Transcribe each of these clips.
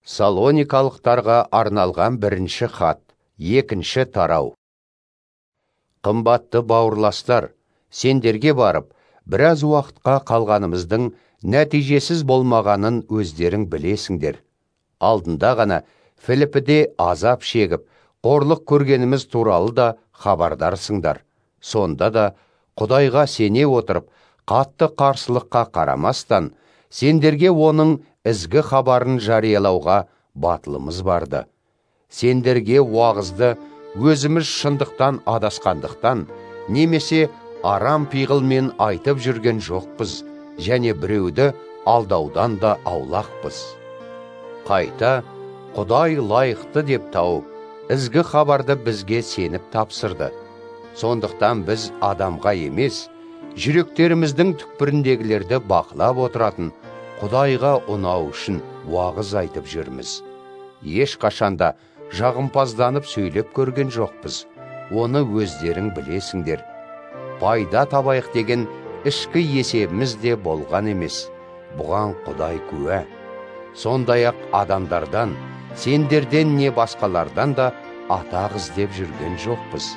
Салоникалықтарға арналған бірінші хат, екінші тарау. Қымбатты бауырластар, сендерге барып, біраз уақытқа қалғанымыздың нәтижесіз болмағанын өздерің білесіңдер. Алдында ғана Филиппіде азап шегіп, қорлық көргеніміз туралы да хабардарсыңдар. Сонда да Құдайға сене отырып, қатты қарсылыққа қарамастан, сендерге оның ізгі хабарын жариялауға батылымыз барды. Сендерге уағызды өзіміз шындықтан адасқандықтан, немесе арам пиғылмен айтып жүрген жоқпыз, және біреуді алдаудан да аулақпыз. Қайта, Құдай лайықты деп тауып, ізгі хабарды бізге сеніп тапсырды. Сондықтан біз адамға емес, жүректеріміздің түкпіріндегілерді бақылап отыратын Құдайға ұнау үшін уағыз айтып жүрміз. Ешқашанда жағымпазданып сөйлеп көрген жоқпыз. Оны өздерің білесіңдер. Пайда табайық деген ішкі есебіміз де болған емес. Бұған Құдай куә. Сондай-ақ адамдардан, сендерден не басқалардан да атақ іздеп жүрген жоқпыз.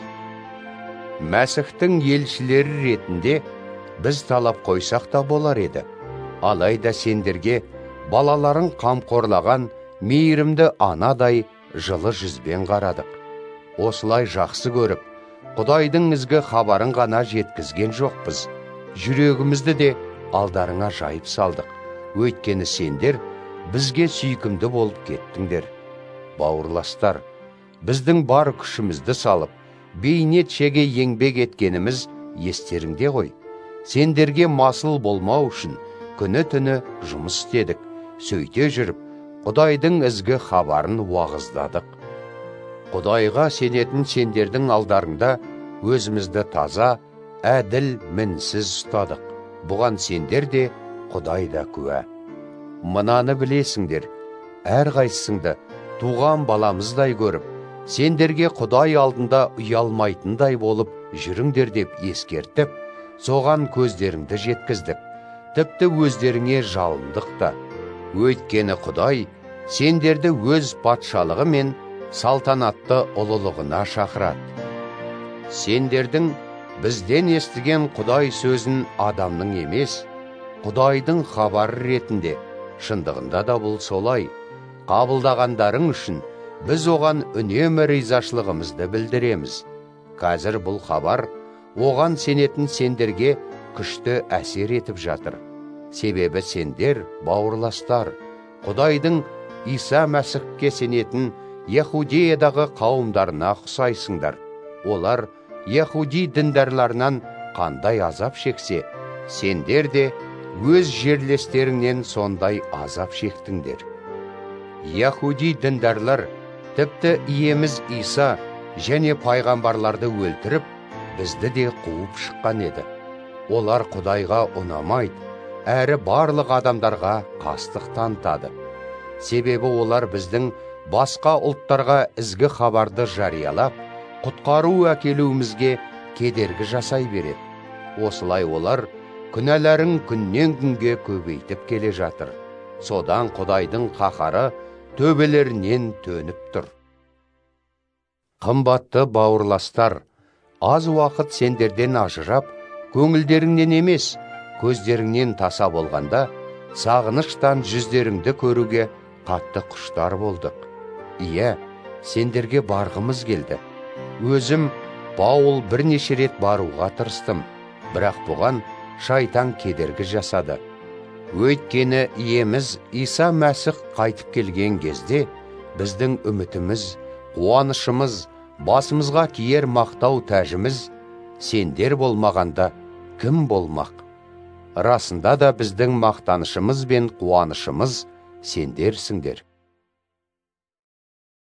Мәсіхтің елшілері ретінде біз талап қойсақ та болар еді. Алайда сендерге балаларын қамқорлаған мейірімді анадай жылы жүзбен қарадық. Осылай жақсы көріп, Құдайдың ізгі хабарын ғана жеткізген жоқпыз. Жүрегімізді де алдарыңа жайып салдық. Өйткені сендер бізге сүйкімді болып кеттіңдер. Бауырластар, біздің бар күшімізді салып, бейнет шеге еңбек еткеніміз естеріңде ғой. Сендерге масыл болмау үшін күні-түні жұмыс істедік. Сөйте жүріп, Құдайдың ізгі хабарын уағыздадық. Құдайға сенетін сендердің алдарыңда өзімізді таза, әділ, мінсіз ұстадық. Бұған сендер де, Құдай да куә. Мынаны білесіңдер, әрқайсыңды туған баламыздай көріп, сендерге Құдай алдында ұялмайтындай болып жүріңдер деп ескертіп, соған көздеріңді жеткіздік. Тіпті өздеріңе жалындық та. Өйткені Құдай сендерді өз патшалығы мен салтанатты ұлылығына шақырады. Сендердің бізден естіген Құдай сөзін адамның емес, Құдайдың хабары ретінде, шындығында да бұл солай, қабылдағандарың үшін біз оған үнемі ризашылығымызды білдіреміз. Қазір бұл хабар оған сенетін сендерге күшті әсер етіп жатыр. Себебі сендер, бауырластар, Құдайдың Иса Мәсіхке сенетін Яхудеядағы қауымдарына ұқсайсыңдар. Олар Яхуди діндарларынан қандай азап шексе, сендер де өз жерлестеріңнен сондай азап шектіңдер. Яхуди діндарлар тіпті иеміз Иса және пайғамбарларды өлтіріп, бізді де қуып шыққан еді. Олар Құдайға ұнамайды, әрі барлық адамдарға қастық танытады. Себебі олар біздің басқа ұлттарға ізгі хабарды жариялап, құтқару әкелуімізге кедергі жасай береді. Осылай олар күнәләрін күннен күнге көбейтіп келе жатыр. Содан Құдайдың қаһары төбелерінен төніп тұр. Қымбатты бауырластар, аз уақыт сендерден ажырап, көңілдеріңнен емес, көздеріңнен таса болғанда, сағыныштан жүздеріңді көруге қатты құштар болдық. Ие, сендерге барғымыз келді. Өзім Паул бірнеше рет баруға тырыстым, бірақ бұған шайтан кедергі жасады. Өйткені иеміз Иса Мәсіх қайтып келген кезде, біздің үмітіміз, қуанышымыз, басымызға киер мақтау тәжіміз, сендер болмағанда кім болмақ? Расында да біздің мақтанышымыз бен қуанышымыз сендерсіңдер.